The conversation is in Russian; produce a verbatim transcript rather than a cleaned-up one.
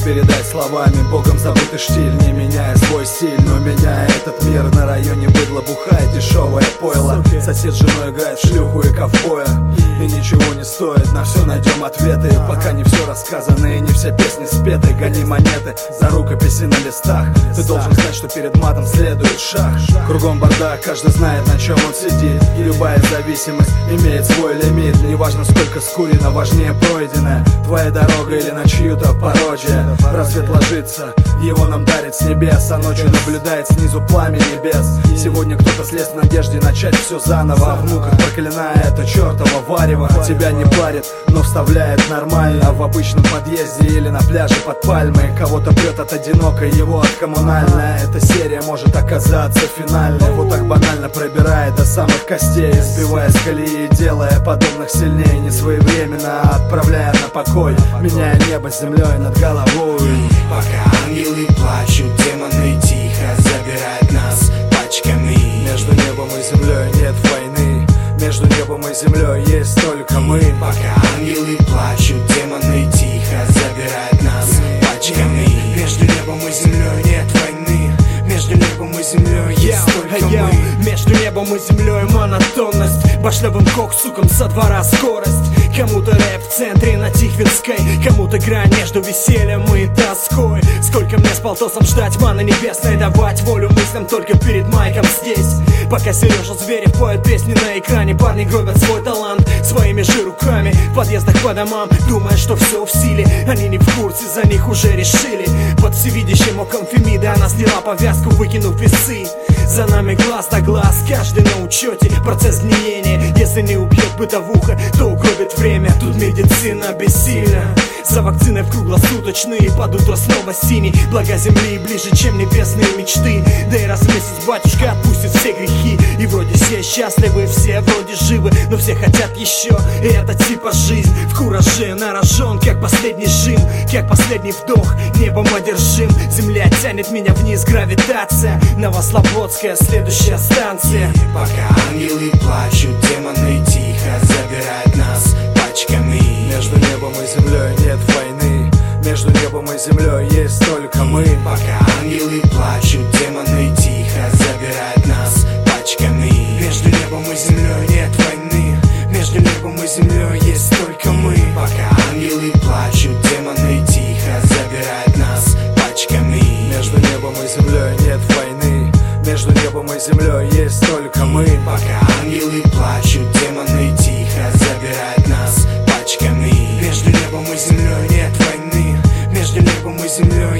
передать словами. Богом забытый штиль, не меняя свой стиль, но меняя этот мир. На районе быдло бухает дешевое пойло. Сосед с женой играет в шлюху и ковбоя. И ничего не стоит, на все найдем ответы. Пока не все рассказано и не все песни спеты. Гони монеты за рукописи на листах. Ты должен знать, что перед матом следует шаг. Кругом бардак, каждый знает, на чем он сидит. И любая зависимость имеет свой лимит. Неважно, сколько скурено, важнее пройденное. Твоя дорога или на чью-то порочье. Рассвет ложится, его нам дарит с небес, а ночью наблюдает снизу пламя небес. Сегодня кто-то слез в надежде начать все заново. А в муках проклиная это чертово варево. Тебя не парит, но вставляет нормально. В обычном подъезде или на пляже под пальмой. Кого-то прет от одинокой, его от коммунальной. Эта серия может оказаться финальной. Вот так банально пробирает до самых костей, сбивая с колеи, делая подобных сильнее. Не своевременно отправляя на покой, меняя небо с землей над головой. Пока ангелы плачут, демоны тихо забирают нас пачками. Между небом и землей нет войны. Между небом и землей есть только мы. Пока ангелы плачут, демоны тихо забирают нас пачками. Между небом и землей нет войны. Между небом и землей есть только мы. Между небом и землей монотонность. Башлевым коксуком со двора скорость. Кому-то рэп в центре на Тихвинской, кому-то грань между весельем и тоской. Сколько мне с полтосом ждать маны небесной, давать волю мыслям только перед майком здесь. Пока Сережа Зверев поет песни на экране, парни гробят свой талант своими же руками. В подъездах по домам, думая, что все в силе. Они не в курсе, за них уже решили. Под всевидящим оком Фемиды она сняла повязку, выкинув весы. За нами глаз на глаз, каждый на учете. Процесс гниения, если не убьет бытовуха, то угробит время. Тут медицина бессильна. За вакциной в круглосуточные, под утро снова синий. Блага земли ближе, чем небесные мечты. Да и раз в месяц батюшка отпустит все грехи. И вроде все счастливы, все вроде живы, но все хотят еще, и это типа жизнь. В кураже нарожен, как последний жим, как последний вдох, небом одержим. Земля тянет меня вниз, гравитация. Новослободская, следующая станция. Пока ангелы плачут, демоны тихо забирают нас пачками. Между небом и землей нет войны. Между небом и землей есть только мы. Пока ангелы плачут, демоны тихо забирают нас пачками. Между небом и землей нет войны. Между небом и землей есть только мы. Пока ангелы плачут, демоны тихо забирают нас пачками. Между небом и землей нет войны. Между небом и землей есть только мы. Пока ангелы плачут, демоны тихо забирают нас пачками. Между небом и землей нет войны. Между небом и землей